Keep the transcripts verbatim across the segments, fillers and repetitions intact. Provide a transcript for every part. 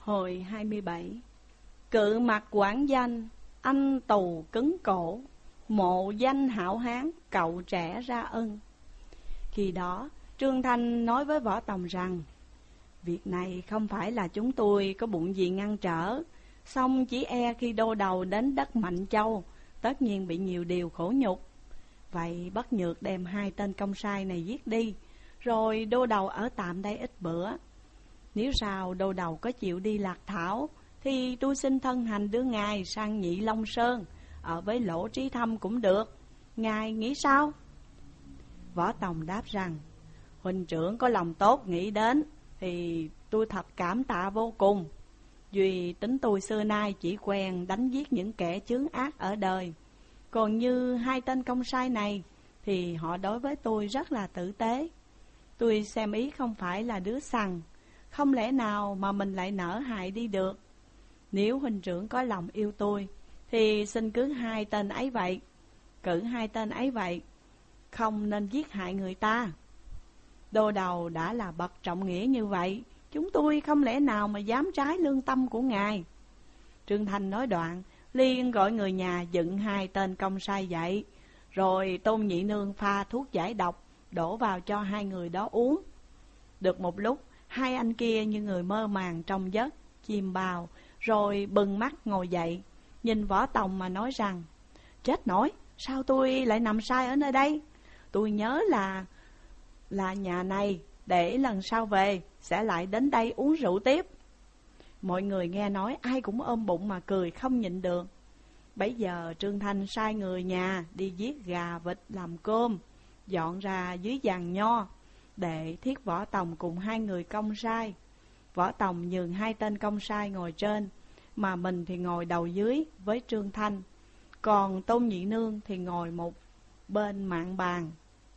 Hồi hai mươi bảy. Cự mặt quảng danh, anh tù cứng cổ, mộ danh hảo hán, cậu trẻ ra ân. Khi đó, Trương Thanh nói với Võ Tòng rằng, việc này không phải là chúng tôi có bụng gì ngăn trở, song chỉ e khi đô đầu đến đất Mạnh Châu, tất nhiên bị nhiều điều khổ nhục. Vậy bất nhược đem hai tên công sai này giết đi, rồi đô đầu ở tạm đây ít bữa. Nếu sao đô đầu có chịu đi Lạc Thảo, thì tôi xin thân hành đưa ngài sang Nhị Long Sơn, ở với Lỗ Trí Thâm cũng được. Ngài nghĩ sao? Võ Tòng đáp rằng, huynh trưởng có lòng tốt nghĩ đến, thì tôi thật cảm tạ vô cùng. Duy tính tôi xưa nay chỉ quen đánh giết những kẻ chướng ác ở đời. Còn như hai tên công sai này, thì họ đối với tôi rất là tử tế. Tôi xem ý không phải là đứa sằng, không lẽ nào mà mình lại nỡ hại đi được. Nếu huynh trưởng có lòng yêu tôi, thì xin cứ hai tên ấy vậy, cử hai tên ấy vậy, không nên giết hại người ta. Đô đầu đã là bậc trọng nghĩa như vậy, chúng tôi không lẽ nào mà dám trái lương tâm của ngài. Trương Thanh nói đoạn, liền gọi người nhà dựng hai tên công sai dậy, rồi Tôn Nhị Nương pha thuốc giải độc, đổ vào cho hai người đó uống. Được một lúc, hai anh kia như người mơ màng trong giấc, chìm bào, rồi bừng mắt ngồi dậy, nhìn Võ Tòng mà nói rằng, chết nổi, sao tôi lại nằm sai ở nơi đây? Tôi nhớ là là nhà này, để lần sau về sẽ lại đến đây uống rượu tiếp. Mọi người nghe nói ai cũng ôm bụng mà cười không nhịn được. Bấy giờ Trương Thanh sai người nhà đi giết gà vịt làm cơm, dọn ra dưới giàn nho, để Thiết Võ Tòng cùng hai người công sai. Võ Tòng nhường hai tên công sai ngồi trên, mà mình thì ngồi đầu dưới với Trương Thanh, còn Tôn Nhị Nương thì ngồi một bên mạn bàn.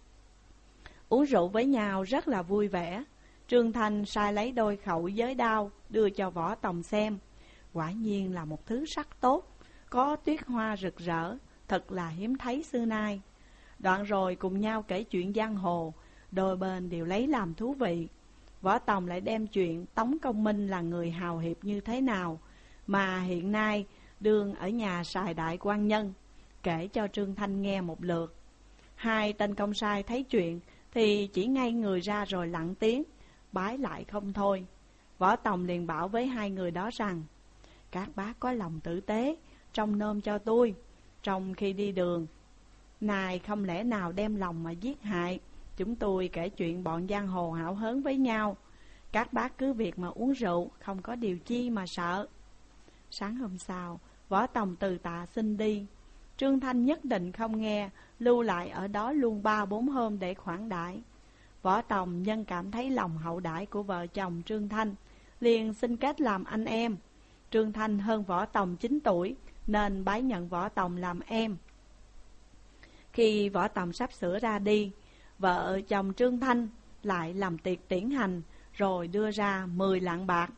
Uống rượu với nhau rất là vui vẻ. Trương Thanh sai lấy đôi khẩu giới đao đưa cho Võ Tòng xem. Quả nhiên là một thứ sắc tốt, có tuyết hoa rực rỡ, thật là hiếm thấy xưa nay. Đoạn rồi cùng nhau kể chuyện giang hồ, đôi bên đều lấy làm thú vị. Võ Tòng lại đem chuyện Tống Công Minh là người hào hiệp như thế nào, mà hiện nay đương ở nhà Sài Đại Quan Nhân, kể cho Trương Thanh nghe một lượt. Hai tên công sai thấy chuyện thì chỉ ngay người ra rồi lặng tiếng, bái lại không thôi. Võ Tòng liền bảo với hai người đó rằng, các bác có lòng tử tế, trông nom cho tôi, trong khi đi đường, này không lẽ nào đem lòng mà giết hại. Chúng tôi kể chuyện bọn giang hồ hảo hớn với nhau, các bác cứ việc mà uống rượu, không có điều chi mà sợ. Sáng hôm sau, Võ Tòng từ tạ xin đi. Trương Thanh nhất định không nghe, lưu lại ở đó luôn ba bốn hôm để khoản đãi. Võ Tòng nhân cảm thấy lòng hậu đãi của vợ chồng Trương Thanh, liền xin kết làm anh em. Trương Thanh hơn Võ Tòng chín tuổi, nên bái nhận Võ Tòng làm em. Khi Võ Tòng sắp sửa ra đi, vợ chồng Trương Thanh lại làm tiệc tiễn hành, rồi đưa ra mười lạng bạc.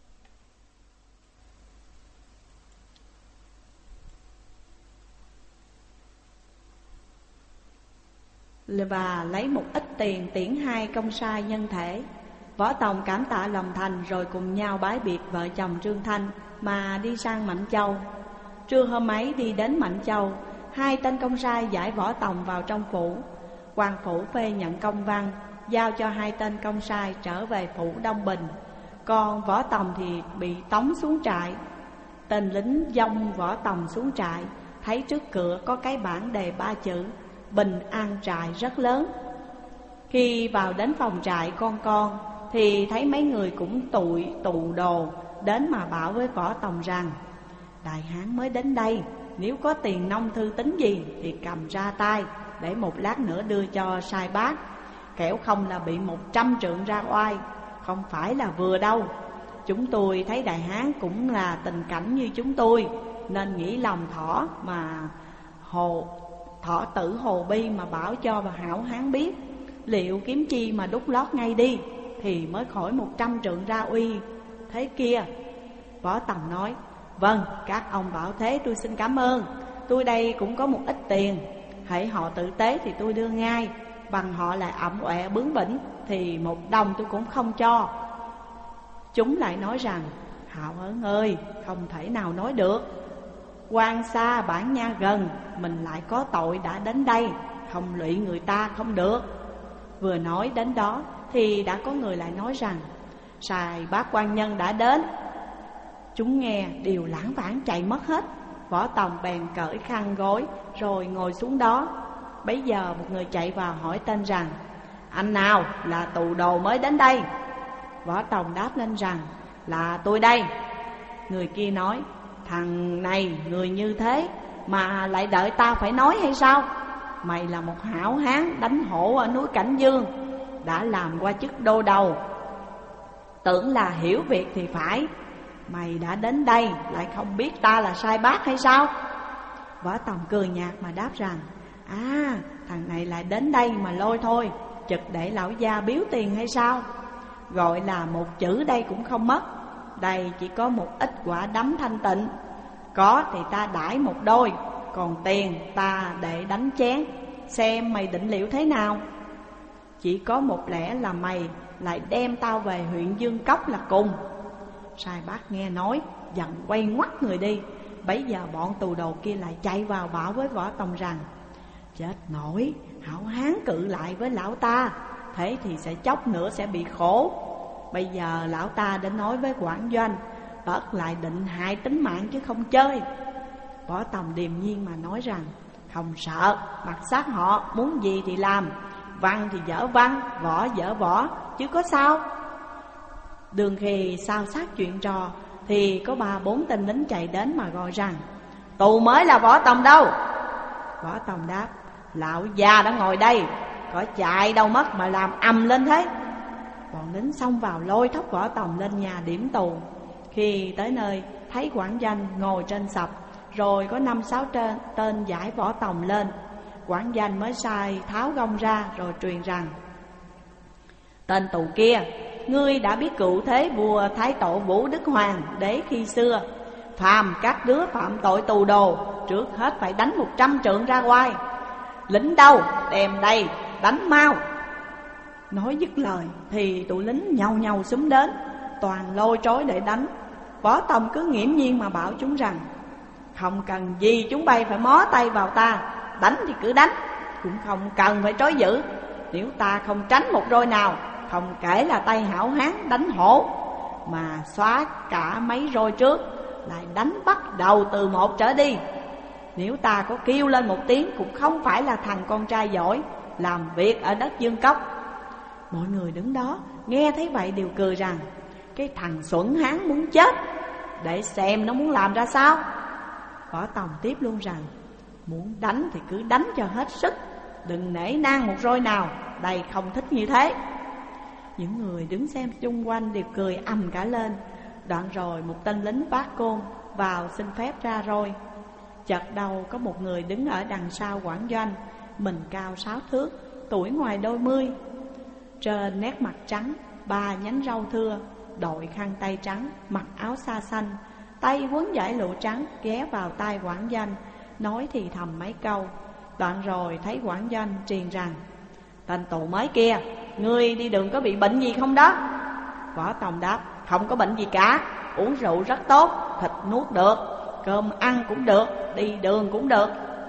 Và lấy một ít tiền tiễn hai công sai nhân thể. Võ Tòng cảm tạ lòng thành, rồi cùng nhau bái biệt vợ chồng Trương Thanh mà đi sang Mạnh Châu. Trưa hôm ấy đi đến Mạnh Châu, hai tên công sai giải Võ Tòng vào trong phủ. Quan phủ phê nhận công văn, giao cho hai tên công sai trở về phủ Đông Bình. Còn Võ Tòng thì bị tống xuống trại. Tên lính dông Võ Tòng xuống trại, thấy trước cửa có cái bảng đề ba chữ Bình An Trại rất lớn. Khi vào đến phòng trại con con, thì thấy mấy người cũng tụi tụ đồ đến mà bảo với Võ Tòng rằng, đại hán mới đến đây, nếu có tiền nông thư tín gì thì cầm ra tay, để một lát nữa đưa cho sai bác, kẻo không là bị một trăm trượng ra oai, không phải là vừa đâu. Chúng tôi thấy đại hán cũng là tình cảnh như chúng tôi, nên nghĩ lòng thỏ mà hồ thỏ tử hồ bi mà bảo cho bà hảo hán biết, liệu kiếm chi mà đút lót ngay đi, thì mới khỏi một trăm trượng ra uy thế kia. Võ Tòng nói, vâng, các ông bảo thế tôi xin cảm ơn. Tôi đây cũng có một ít tiền, hãy họ tử tế thì tôi đưa ngay, bằng họ lại ẩm ọe bướng bỉnh thì một đồng tôi cũng không cho. Chúng lại nói rằng, Hào Hán ơi, không thể nào nói được. Quan xa bản nha gần, mình lại có tội đã đến đây, không lụy người ta không được. Vừa nói đến đó thì đã có người lại nói rằng Sai bác quan nhân đã đến. Chúng nghe đều lãng vãng chạy mất hết. Võ Tòng bèn cởi khăn gối rồi ngồi xuống đó. Bấy giờ một người chạy vào hỏi tên rằng Anh nào là tù đồ mới đến đây? Võ Tòng đáp lên rằng Là tôi đây. Người kia nói Thằng này người như thế mà lại đợi tao phải nói hay sao? Mày là một hảo hán đánh hổ ở núi Cảnh Dương, đã làm qua chức đô đầu, tưởng là hiểu việc thì phải. Mày đã đến đây lại không biết ta là Sai Bác hay sao? Võ Tòng cười nhạt mà đáp rằng À, thằng này lại đến đây mà lôi thôi, chực để lão gia biếu tiền hay sao? Gọi là một chữ đây cũng không mất. Đây chỉ có một ít quả đấm thanh tịnh, có thì ta đãi một đôi, còn tiền ta để đánh chén. Xem mày định liệu thế nào? Chỉ có một lẽ là mày lại đem tao về huyện Dương Cốc là cùng. Sai Bác nghe nói giận quay ngoắt người đi. Bấy giờ bọn tù đồ kia lại chạy vào bảo với Võ Tòng rằng Chết nổi, hảo hán cự lại với lão ta, thế thì sẽ chốc nữa sẽ bị khổ. Bây giờ lão ta đến nói với quản doanh, tất lại định hại tính mạng chứ không chơi. Võ Tòng điềm nhiên mà nói rằng Không sợ, mặc xác họ, muốn gì thì làm. Văn thì dở văn, võ dở võ, chứ có sao. Đường khi sao sát chuyện trò thì có ba bốn tên lính chạy đến mà gọi rằng Tù mới là Võ Tòng đâu? Võ Tòng đáp Lão già đã ngồi đây, có chạy đâu mất mà làm ầm lên thế. Bọn lính xông vào lôi thóc Võ Tòng lên nhà điểm tù. Khi tới nơi thấy quản doanh ngồi trên sập, rồi có năm sáu tên, tên giải Võ Tòng lên. Quản doanh mới sai tháo gông ra rồi truyền rằng Tên tù kia, ngươi đã biết cựu thế vua Thái Tổ Vũ Đức Hoàng đế khi xưa, phàm các đứa phạm tội tù đồ, trước hết phải đánh một trăm trượng ra ngoài. Lính đâu, đem đây, đánh mau. Nói dứt lời thì tụi lính nhau nhau xúm đến, toàn lôi trối để đánh. Võ Tòng cứ nghiễm nhiên mà bảo chúng rằng Không cần gì chúng bay phải mó tay vào ta, đánh thì cứ đánh, cũng không cần phải trói giữ. Nếu ta không tránh một roi nào, không kể là tay hảo hán đánh hổ, mà xóa cả mấy roi trước, lại đánh bắt đầu từ một trở đi. Nếu ta có kêu lên một tiếng, cũng không phải là thằng con trai giỏi làm việc ở đất Dương Cốc. Mọi người đứng đó nghe thấy vậy đều cười rằng Cái thằng xuẩn hán muốn chết, để xem nó muốn làm ra sao. Võ Tòng tiếp luôn rằng Muốn đánh thì cứ đánh cho hết sức, đừng nể nang một roi nào, đây không thích như thế. Những người đứng xem chung quanh đều cười ầm cả lên. Đoạn rồi một tên lính vác côn vào xin phép ra roi. Chợt đầu có một người đứng ở đằng sau quản doanh, mình cao sáu thước, tuổi ngoài đôi mươi. Trên nét mặt trắng, ba nhánh râu thưa, đội khăn tay trắng, mặc áo sa xanh, tay quấn dải lụa trắng, ghé vào tai quản doanh, nói thì thầm mấy câu. Đoạn rồi thấy quản doanh truyền rằng Tên tù mới kia, ngươi đi đường có bị bệnh gì không đó? Võ Tòng đáp Không có bệnh gì cả, uống rượu rất tốt, thịt nuốt được, cơm ăn cũng được, đi đường cũng được.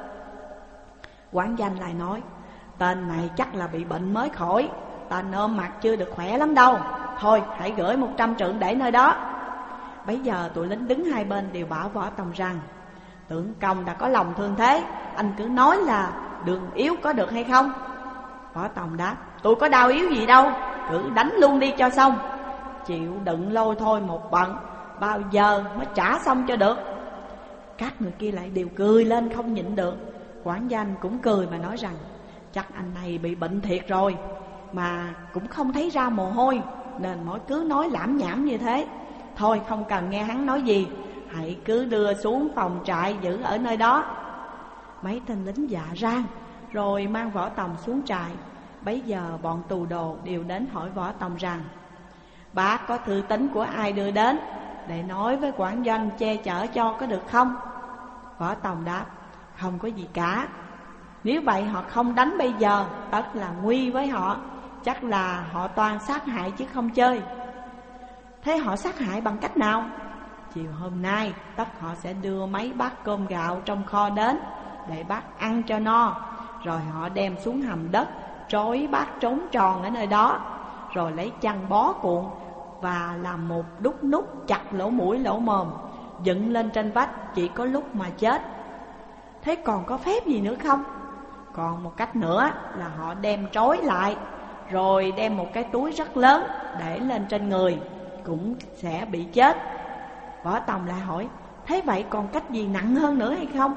Quản doanh lại nói Tên này chắc là bị bệnh mới khỏi, ta nôm mặt chưa được khỏe lắm đâu. Thôi hãy gửi một trăm trượng để nơi đó. Bấy giờ tụi lính đứng hai bên đều bảo Võ Tòng rằng Tướng công đã có lòng thương thế, anh cứ nói là đường yếu có được hay không? Võ Tòng đáp Tôi có đau yếu gì đâu, cứ đánh luôn đi cho xong. Chịu đựng lôi thôi một bận, bao giờ mới trả xong cho được. Các người kia lại đều cười lên không nhịn được. Quản doanh cũng cười mà nói rằng Chắc anh này bị bệnh thiệt rồi, mà cũng không thấy ra mồ hôi, nên mới cứ nói lãm nhảm như thế. Thôi không cần nghe hắn nói gì, hãy cứ đưa xuống phòng trại giữ ở nơi đó. Mấy tên lính dạ rang rồi mang Võ Tòng xuống trại. Bấy giờ bọn tù đồ đều đến hỏi Võ Tòng rằng Bác có thư tín của ai đưa đến, để nói với quản doanh che chở cho có được không? Võ Tòng đáp Không có gì cả. Nếu vậy họ không đánh bây giờ, tất là nguy với họ, chắc là họ toàn sát hại chứ không chơi. Thế họ sát hại bằng cách nào? chiều hôm nay tất họ sẽ đưa mấy bát cơm gạo trong kho đến để bác ăn cho no. Rồi họ đem xuống hầm đất, trói bác trốn tròn ở nơi đó, rồi lấy chăn bó cuộn và làm một đúc nút chặt lỗ mũi lỗ mồm, dựng lên trên vách, chỉ có lúc mà chết. Thế còn có phép gì nữa không? Còn một cách nữa là họ đem trói lại, rồi đem một cái túi rất lớn để lên trên người, cũng sẽ bị chết. Võ Tòng lại hỏi, thế vậy còn cách gì nặng hơn nữa hay không?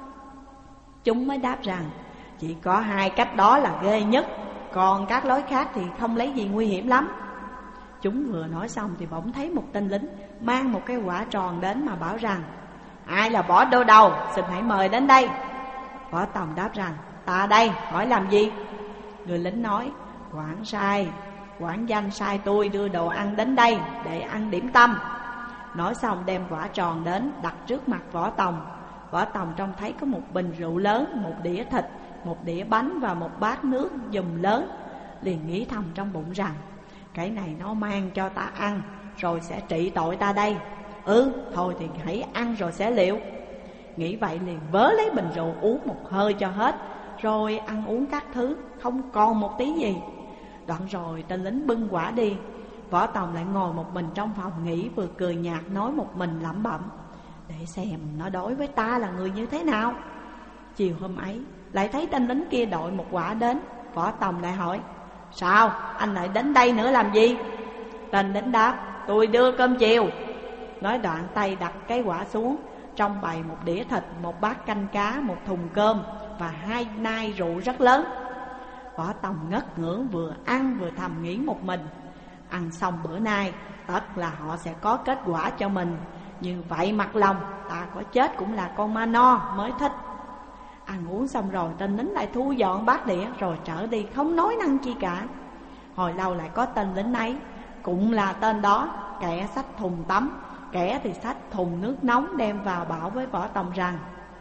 Chúng mới đáp rằng, chỉ có hai cách đó là ghê nhất, còn các lối khác thì không lấy gì nguy hiểm lắm. Chúng vừa nói xong thì bỗng thấy một tên lính mang một cái quả tròn đến mà bảo rằng, ai là Võ Đô Đầu, xin hãy mời đến đây. Võ Tòng đáp rằng, ta đây, hỏi làm gì? Người lính nói, quản sai, quản danh sai tôi đưa đồ ăn đến đây để ăn điểm tâm. Nói xong đem quả tròn đến đặt trước mặt Võ Tòng. Võ Tòng trông thấy có một bình rượu lớn, một đĩa thịt, một đĩa bánh và một bát nước dùm lớn, liền nghĩ thầm trong bụng rằng, cái này nó mang cho ta ăn rồi sẽ trị tội ta đây. Ừ, thôi thì hãy ăn rồi sẽ liệu. Nghĩ vậy liền vớ lấy bình rượu uống một hơi cho hết, rồi ăn uống các thứ, không còn một tí gì. Đoạn rồi tên lính bưng quả đi. Võ Tòng lại ngồi một mình trong phòng nghỉ, vừa cười nhạt nói một mình lẩm bẩm, để xem nó đối với ta là người như thế nào. Chiều hôm ấy lại thấy tên lính kia đội một quả đến. Võ Tòng lại hỏi, sao anh lại đến đây nữa làm gì? Tên lính đáp, tôi đưa cơm chiều. Nói đoạn tay đặt cái quả xuống, trong bày một đĩa thịt, một bát canh cá, một thùng cơm và hai nai rượu rất lớn. Võ Tòng ngất ngưỡng, vừa ăn vừa thầm nghĩ một mình, ăn xong bữa nay tất là họ sẽ có kết quả cho mình. Như vậy mặt lòng, ta có chết cũng là con ma no mới thích. Ăn uống xong rồi tên lính lại thu dọn bát đĩa rồi trở đi, không nói năng chi cả. Hồi lâu lại có tên lính ấy, cũng là tên đó, kẻ xách thùng tắm, kẻ thì xách thùng nước nóng đem vào bảo với Võ Tòng rằng,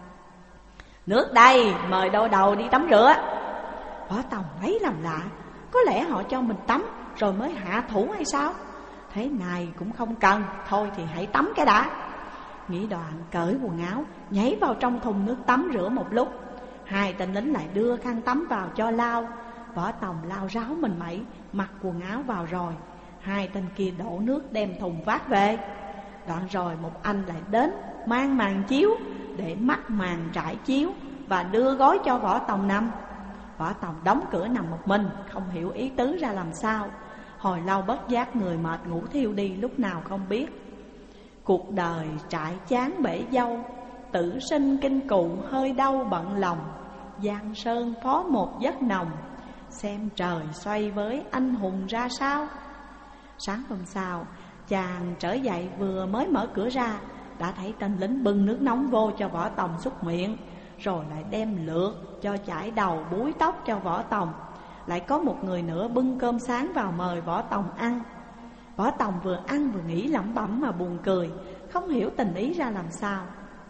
nước đây, mời Đô Đầu đi tắm rửa. Võ Tòng lấy làm lạ, có lẽ họ cho mình tắm rồi mới hạ thủ hay sao? Thế này cũng không cần, thôi thì hãy tắm cái đã. Nghĩ đoạn cởi quần áo, nhảy vào trong thùng nước tắm rửa một lúc. Hai tên lính lại đưa khăn tắm vào cho lau. Võ Tòng lau ráo mình mẩy, mặc quần áo vào rồi. Hai tên kia đổ nước đem thùng vác về. Đoạn rồi một anh lại đến mang màn chiếu để mắc màn trải chiếu và đưa gói cho Võ Tòng nằm. Võ Tòng đóng cửa nằm một mình, không hiểu ý tứ ra làm sao. Hồi lâu bất giác người mệt ngủ thiêu đi lúc nào không biết. Cuộc đời trải chán bể dâu, tử sinh kinh cụ hơi đau bận lòng. Giang sơn phó một giấc nồng, xem trời xoay với anh hùng ra sao. Sáng hôm sau, chàng trở dậy vừa mới mở cửa ra, đã thấy tên lính bưng nước nóng vô cho Võ Tòng xúc miệng, rồi lại đem lượt cho chải đầu búi tóc cho Võ Tòng. Lại có một người nữa bưng cơm sáng vào mời Võ Tòng ăn. Võ Tòng vừa ăn vừa nghĩ lẩm bẩm mà buồn cười, không hiểu tình ý ra làm sao.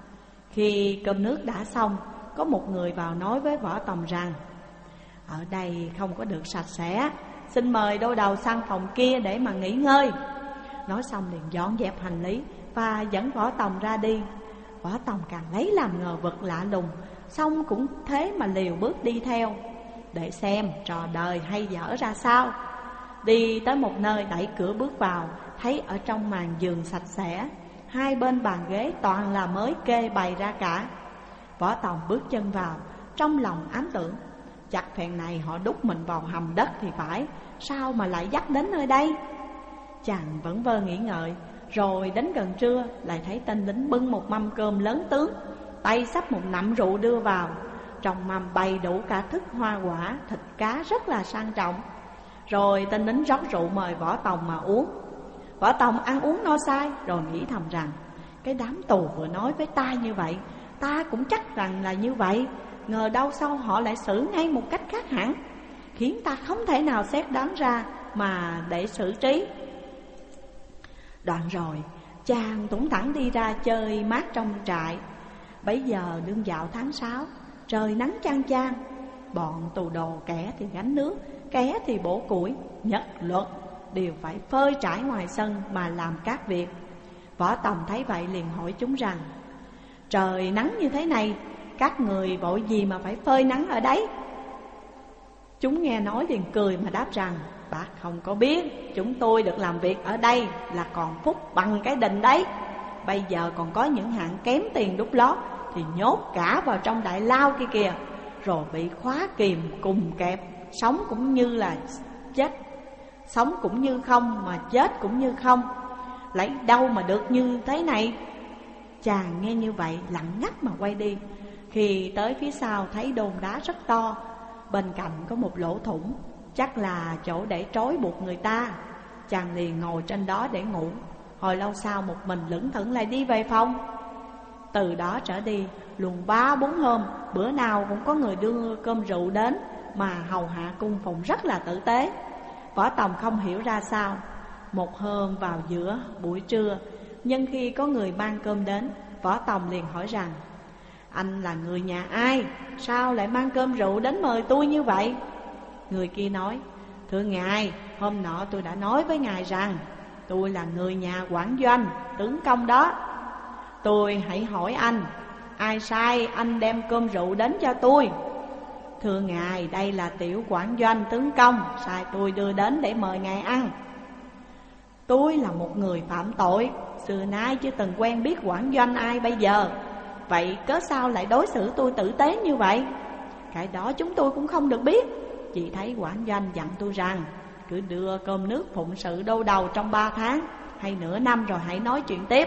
Khi cơm nước đã xong, có một người vào nói với Võ Tòng rằng, ở đây không có được sạch sẽ, xin mời Đô Đầu sang phòng kia để mà nghỉ ngơi. Nói xong liền dọn dẹp hành lý và dẫn Võ Tòng ra đi. Võ Tòng càng lấy làm ngờ vực lạ lùng, xong cũng thế mà liều bước đi theo, để xem trò đời hay dở ra sao. Đi tới một nơi đẩy cửa bước vào, thấy ở trong màn giường sạch sẽ, hai bên bàn ghế toàn là mới kê bày ra cả. Võ Tòng bước chân vào, trong lòng ám tưởng, chắc phen này họ đút mình vào hầm đất thì phải, sao mà lại dắt đến nơi đây? Chàng vẫn vơ nghĩ ngợi, rồi đến gần trưa lại thấy tên lính bưng một mâm cơm lớn tướng, tay xách một nặm rượu đưa vào. Trong mâm bày đủ cả thức hoa quả, thịt cá rất là sang trọng. Rồi tên lính rót rượu mời Võ Tòng mà uống. Võ Tòng ăn uống no say, rồi nghĩ thầm rằng, cái đám tù vừa nói với ta như vậy, ta cũng chắc rằng là như vậy. Ngờ đâu sau họ lại xử ngay một cách khác hẳn, khiến ta không thể nào xét đoán ra mà để xử trí. Đoạn rồi chàng tủng thẳng đi ra chơi mát trong trại. Bấy giờ đương dạo tháng sáu, trời nắng chang chang. Bọn tù đồ kẻ thì gánh nước, kẻ thì bổ củi, nhất luật đều phải phơi trải ngoài sân mà làm các việc. Võ Tòng thấy vậy liền hỏi chúng rằng: trời nắng như thế này, các người vội gì mà phải phơi nắng ở đấy? Chúng nghe nói liền cười mà đáp rằng: bác không có biết, chúng tôi được làm việc ở đây là còn phúc bằng cái đình đấy. Bây giờ còn có những hạng kém tiền đút lót thì nhốt cả vào trong đại lao kia kìa, rồi bị khóa kìm cùng kẹp, sống cũng như là chết, sống cũng như không mà chết cũng như không, lấy đâu mà được như thế này? Chàng nghe như vậy lặng ngắt mà quay đi. Khi tới phía sau thấy đồn đá rất to, bên cạnh có một lỗ thủng, chắc là chỗ để trói buộc người ta. Chàng liền ngồi trên đó để ngủ. Hồi lâu sau một mình lững thững lại đi về phòng. Từ đó trở đi luôn ba bốn hôm, bữa nào cũng có người đưa cơm rượu đến, mà hầu hạ cung phụng rất là tử tế. Võ Tòng không hiểu ra sao. Một hôm vào giữa buổi trưa, nhân khi có người mang cơm đến, Võ Tòng liền hỏi rằng: anh là người nhà ai? Sao lại mang cơm rượu đến mời tôi như vậy? Người kia nói: thưa ngài, hôm nọ tôi đã nói với ngài rằng tôi là người nhà Quảng Doanh, tướng công đó. Tôi hãy hỏi anh, ai sai anh đem cơm rượu đến cho tôi? Thưa ngài, đây là tiểu Quảng Doanh tướng công, sai tôi đưa đến để mời ngài ăn. Tôi là một người phạm tội, xưa nay chưa từng quen biết Quảng Doanh ai bây giờ, vậy cớ sao lại đối xử tôi tử tế như vậy? Cái đó chúng tôi cũng không được biết. Chỉ thấy Quảng Doanh dặn tôi rằng cứ đưa cơm nước phụng sự đâu đầu trong ba tháng hay nửa năm rồi hãy nói chuyện tiếp.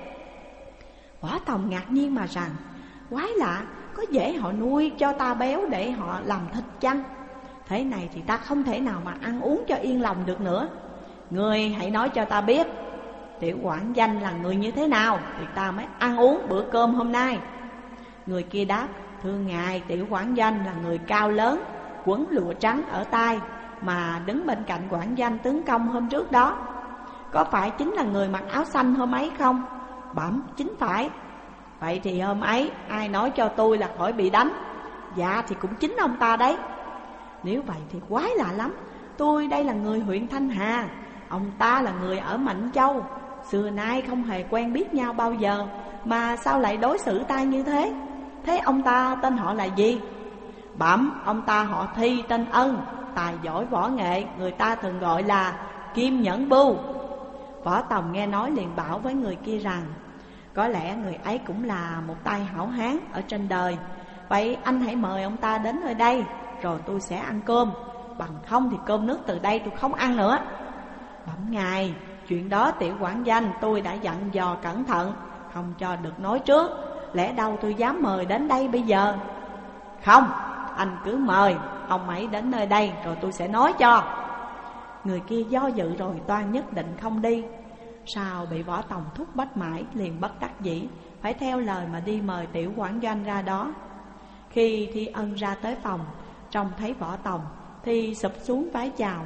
Võ Tòng ngạc nhiên mà rằng: quái lạ, có dễ họ nuôi cho ta béo để họ làm thịt chăng? Thế này thì ta không thể nào mà ăn uống cho yên lòng được nữa. Ngươi hãy nói cho ta biết, tiểu Quảng Doanh là người như thế nào thì ta mới ăn uống bữa cơm hôm nay. Người kia đáp: thưa ngài, tiểu Quảng Doanh là người cao lớn, quấn lụa trắng ở tai, mà đứng bên cạnh Quảng Doanh tướng công hôm trước đó. Có phải chính là người mặc áo xanh hôm ấy không? Bẩm chính phải. Vậy thì hôm ấy ai nói cho tôi là khỏi bị đánh? Dạ thì cũng chính ông ta đấy. Nếu vậy thì quái lạ lắm. Tôi đây là người huyện Thanh Hà, ông ta là người ở Mạnh Châu, xưa nay không hề quen biết nhau bao giờ, mà sao lại đối xử ta như thế? Thế ông ta tên họ là gì? Bẩm, ông ta họ Thi, tên Ân, tài giỏi võ nghệ, người ta thường gọi là Kim Nhẫn Bưu. Võ Tòng nghe nói liền bảo với người kia rằng: có lẽ người ấy cũng là một tay hảo hán ở trên đời. Vậy anh hãy mời ông ta đến nơi đây, rồi tôi sẽ ăn cơm. Bằng không thì cơm nước từ đây tôi không ăn nữa. Bẩm ngài, chuyện đó tiểu Quảng Doanh tôi đã dặn dò cẩn thận, không cho được nói trước. Lẽ đâu tôi dám mời đến đây bây giờ? Không, anh cứ mời ông ấy đến nơi đây rồi tôi sẽ nói cho. Người kia do dự rồi toan nhất định không đi. Sao bị Võ Tòng thúc bách mãi, liền bất đắc dĩ phải theo lời mà đi mời tiểu Quảng Doanh ra đó. Khi Thi Ân ra tới phòng, trông thấy Võ Tòng thì sụp xuống vái chào.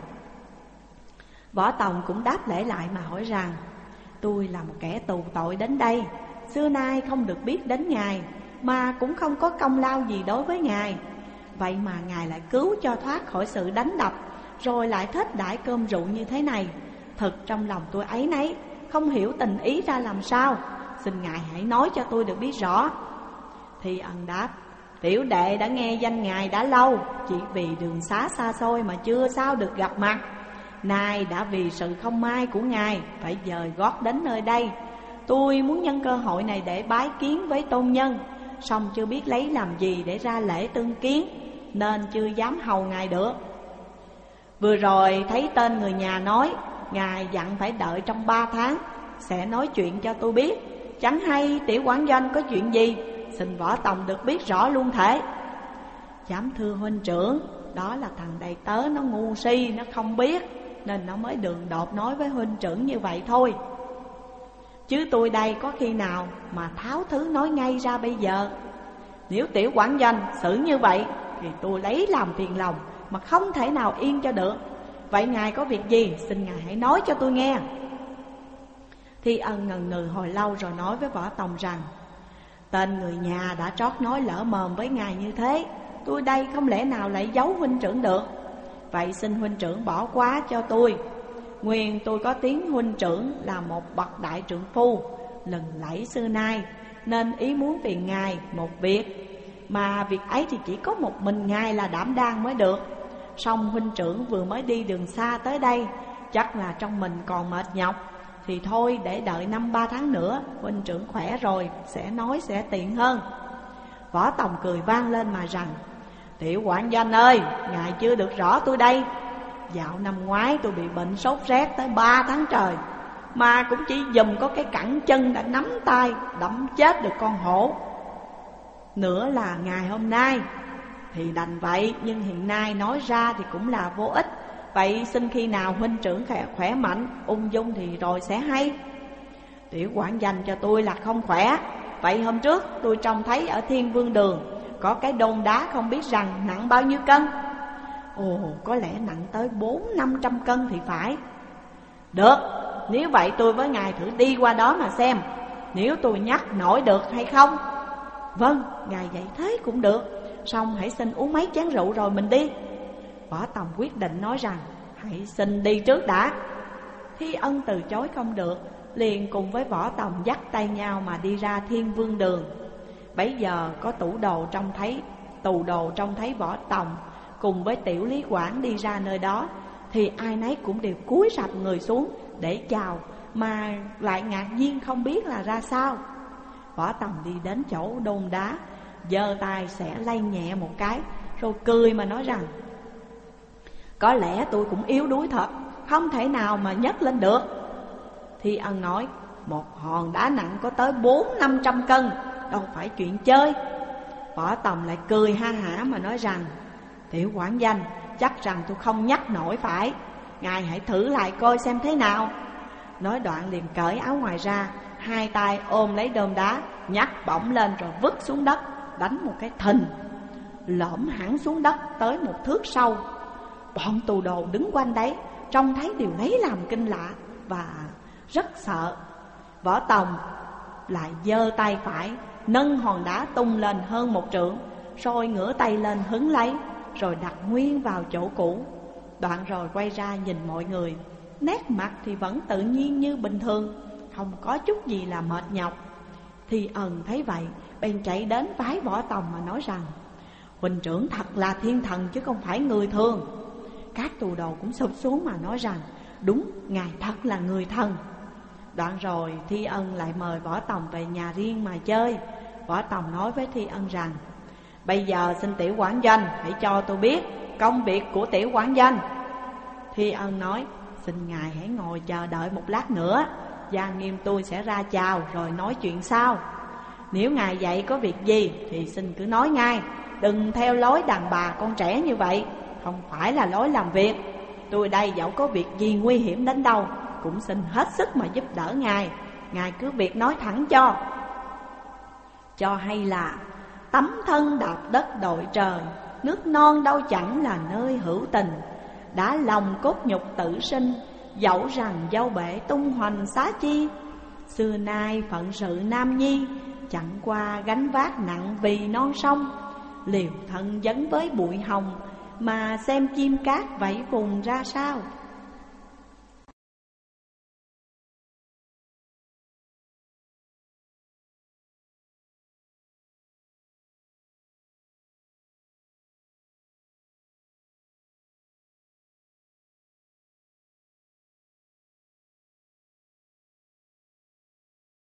Võ Tòng cũng đáp lễ lại mà hỏi rằng: tôi là một kẻ tù tội đến đây, xưa nay không được biết đến ngài, mà cũng không có công lao gì đối với ngài. Vậy mà ngài lại cứu cho thoát khỏi sự đánh đập, rồi lại thết đãi cơm rượu như thế này. Thật trong lòng tôi ấy nấy, không hiểu tình ý ra làm sao. Xin ngài hãy nói cho tôi được biết rõ. Thi Ân đáp: tiểu đệ đã nghe danh ngài đã lâu, chỉ vì đường xá xa xôi mà chưa sao được gặp mặt. Nay đã vì sự không may của ngài phải dời gót đến nơi đây. Tôi muốn nhân cơ hội này để bái kiến với tôn nhân, song chưa biết lấy làm gì để ra lễ tương kiến, nên chưa dám hầu ngài được. Vừa rồi thấy tên người nhà nói ngài dặn phải đợi trong ba tháng sẽ nói chuyện cho tôi biết. Chẳng hay tiểu Quảng Doanh có chuyện gì, xin Võ Tòng được biết rõ luôn thể. Dám thưa huynh trưởng, đó là thằng đầy tớ nó ngu si, nó không biết, nên nó mới đường đột nói với huynh trưởng như vậy thôi. Chứ tôi đây có khi nào mà tháo thứ nói ngay ra bây giờ. Nếu tiểu Quảng Doanh xử như vậy thì tôi lấy làm phiền lòng, mà không thể nào yên cho được. Vậy ngài có việc gì, xin ngài hãy nói cho tôi nghe. Thi Ân ngần ngừ hồi lâu rồi nói với Võ Tòng rằng: tên người nhà đã trót nói lỡ mồm với ngài như thế, tôi đây không lẽ nào lại giấu huynh trưởng được. Vậy xin huynh trưởng bỏ qua cho tôi. Nguyên tôi có tiếng huynh trưởng là một bậc đại trượng phu, lừng lẫy xưa nay, nên ý muốn phiền ngài một việc. Mà việc ấy thì chỉ có một mình ngài là đảm đang mới được. Song huynh trưởng vừa mới đi đường xa tới đây, chắc là trong mình còn mệt nhọc, thì thôi để đợi năm ba tháng nữa huynh trưởng khỏe rồi sẽ nói sẽ tiện hơn. Võ Tòng cười vang lên mà rằng: Tiểu quản doanh ơi, ngài chưa được rõ tôi đây. Dạo năm ngoái tôi bị bệnh sốt rét tới ba tháng trời, mà cũng chỉ dùm có cái cẳng chân đã nắm tay đẫm chết được con hổ. Nữa là ngày hôm nay thì đành vậy, nhưng hiện nay nói ra thì cũng là vô ích. Vậy xin khi nào huynh trưởng khỏe, khỏe mạnh, ung dung thì rồi sẽ hay. Tiểu quản dành cho tôi là không khỏe. Vậy hôm trước tôi trông thấy ở Thiên Vương Đường có cái đôn đá không biết rằng nặng bao nhiêu cân. Ồ, có lẽ nặng tới bốn năm trăm cân thì phải. Được, nếu vậy tôi với ngài thử đi qua đó mà xem, nếu tôi nhắc nổi được hay không. Vâng, ngài vậy thế cũng được. Xong hãy xin uống mấy chén rượu rồi mình đi. Võ Tòng quyết định nói rằng: Hãy xin đi trước đã. Thi Ân từ chối không được, liền cùng với Võ Tòng dắt tay nhau mà đi ra Thiên Vương Đường. Bấy giờ có tủ đồ trông thấy tù đồ trông thấy Võ Tòng cùng với Tiểu Lý Quảng đi ra nơi đó, thì ai nấy cũng đều cúi sập người xuống để chào, mà lại ngạc nhiên không biết là ra sao. Võ Tòng đi đến chỗ đôn đá, giơ tay sẽ lay nhẹ một cái, rồi cười mà nói rằng: Có lẽ tôi cũng yếu đuối thật, không thể nào mà nhấc lên được. Thi Ân nói: Một hòn đá nặng có tới bốn năm trăm cân, đâu phải chuyện chơi. Võ Tòng lại cười ha hả mà nói rằng: Tiểu quản danh, chắc rằng tôi không nhắc nổi phải. Ngài hãy thử lại coi xem thế nào. Nói đoạn liền cởi áo ngoài ra, hai tay ôm lấy đôm đá, nhắc bổng lên rồi vứt xuống đất, đánh một cái thình, lõm hẳn xuống đất tới một thước sâu. Bọn tù đồ đứng quanh đấy trông thấy điều lấy làm kinh lạ và rất sợ. Võ Tòng lại giơ tay phải nâng hòn đá tung lên hơn một trượng, rồi ngửa tay lên hứng lấy, rồi đặt nguyên vào chỗ cũ. Đoạn rồi quay ra nhìn mọi người, nét mặt thì vẫn tự nhiên như bình thường, không có chút gì là mệt nhọc. Thi Ân thấy vậy bèn chạy đến vái Võ Tòng mà nói rằng: Huynh trưởng thật là thiên thần chứ không phải người thường. Các tù đồ cũng sụp xuống mà nói rằng: Đúng, ngài thật là người thần. Đoạn rồi Thi Ân lại mời Võ Tòng về nhà riêng mà chơi. Võ Tòng nói với Thi Ân rằng: Bây giờ xin Tiểu quản doanh hãy cho tôi biết công việc của Tiểu quản doanh. Thi Ân nói: Xin ngài hãy ngồi chờ đợi một lát nữa, gia nghiêm tôi sẽ ra chào rồi nói chuyện sau. Nếu ngài dạy có việc gì thì xin cứ nói ngay, đừng theo lối đàn bà con trẻ như vậy, không phải là lối làm việc. Tôi đây dẫu có việc gì nguy hiểm đến đâu cũng xin hết sức mà giúp đỡ ngài. Ngài cứ việc nói thẳng cho. Cho hay là tấm thân đạp đất đội trời, nước non đâu chẳng là nơi hữu tình. Đã lòng cốt nhục tự sinh, dẫu rằng dâu bể tung hoành xá chi. Xưa nay phận sự nam nhi, chẳng qua gánh vác nặng vì non sông. Liều thân dấn với bụi hồng, mà xem chim cát vẫy vùng ra sao.